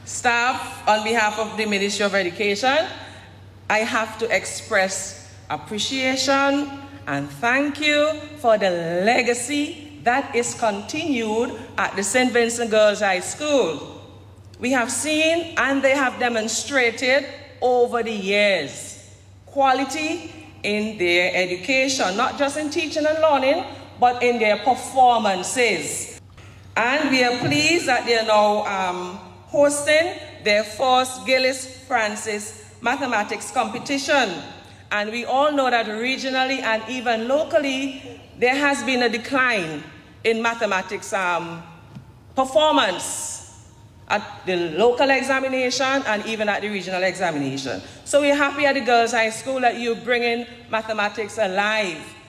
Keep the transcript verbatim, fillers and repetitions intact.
staff, on behalf of the Ministry of Education, I have to express appreciation and thank you for the legacy that is continued at the Saint Vincent Girls High School. We have seen and they have demonstrated over the years quality in their education, not just in teaching and learning, but in their performances. And we are pleased that they are now um, hosting their first Gillis Francis mathematics competition. And we all know that regionally and even locally, there has been a decline in mathematics um, performance at the local examination and even at the regional examination. So we're happy at the Girls High School that you're bringing mathematics alive.